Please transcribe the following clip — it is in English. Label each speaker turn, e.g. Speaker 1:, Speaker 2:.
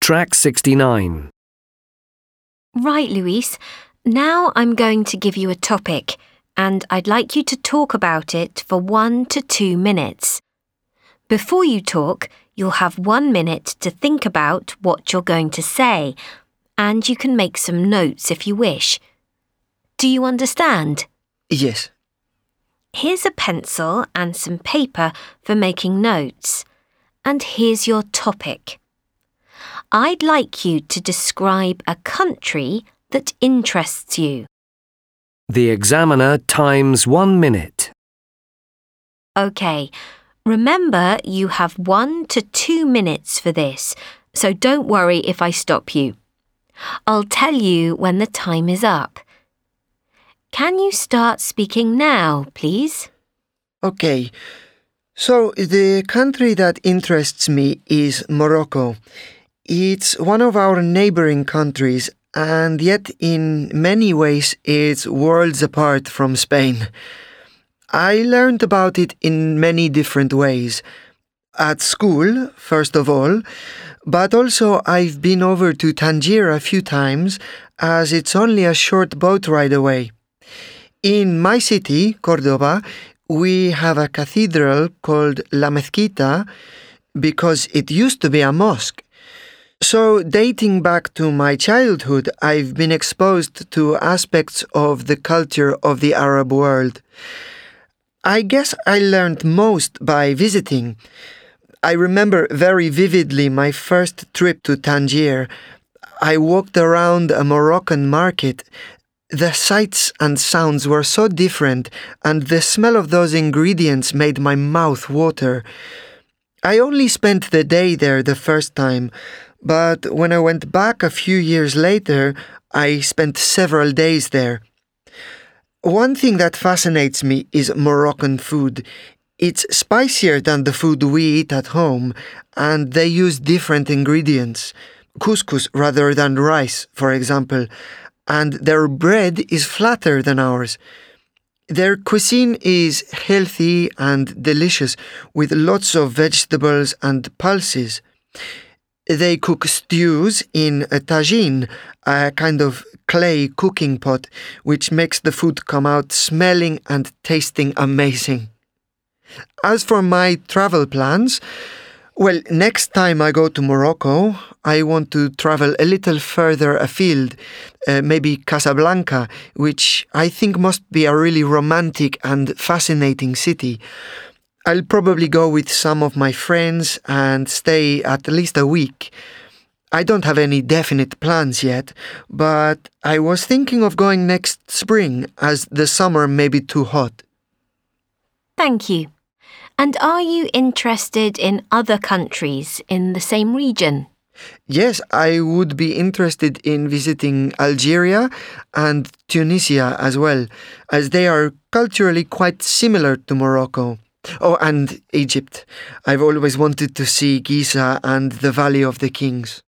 Speaker 1: Track 69.
Speaker 2: Right, Luis. Now I'm going to give you a topic, and I'd like you to talk about it for 1 to 2 minutes. Before you talk, you'll have 1 minute to think about what you're going to say, and you can make some notes if you wish. Do you understand?
Speaker 3: Yes.
Speaker 2: Here's a pencil and some paper for making notes. And here's your topic. I'd like you to describe a country that interests you.
Speaker 1: The examiner times 1 minute.
Speaker 2: OK. Remember, you have 1 to 2 minutes for this, so don't worry if I stop you. I'll tell you when the time is up. Can you start speaking now, please?
Speaker 3: Okay. So, the country that interests me is Morocco. It's one of our neighboring countries, and yet in many ways it's worlds apart from Spain. I learned about it in many different ways. At school, first of all, but also I've been over to Tangier a few times, as it's only a short boat ride away. In my city, Córdoba, we have a cathedral called La Mezquita because it used to be a mosque. So, dating back to my childhood, I've been exposed to aspects of the culture of the Arab world. I guess I learned most by visiting. I remember very vividly my first trip to Tangier. I walked around a Moroccan market. The sights and sounds were so different, and the smell of those ingredients made my mouth water. I only spent the day there the first time, but when I went back a few years later, I spent several days there. One thing that fascinates me is Moroccan food. It's spicier than the food we eat at home, and they use different ingredients. Couscous rather than rice, for example. And their bread is flatter than ours. Their cuisine is healthy and delicious, with lots of vegetables and pulses. They cook stews in a tagine, a kind of clay cooking pot, which makes the food come out smelling and tasting amazing. As for my travel plans, well, next time I go to Morocco, I want to travel a little further afield, maybe Casablanca, which I think must be a really romantic and fascinating city. I'll probably go with some of my friends and stay at least a week. I don't have any definite plans yet, but I was thinking of going next spring as the summer may be too hot.
Speaker 2: Thank you. And are you interested in other countries in the same region?
Speaker 3: Yes, I would be interested in visiting Algeria and Tunisia as well, as they are culturally quite similar to Morocco. Oh, and Egypt. I've always wanted to see Giza and the Valley of the Kings.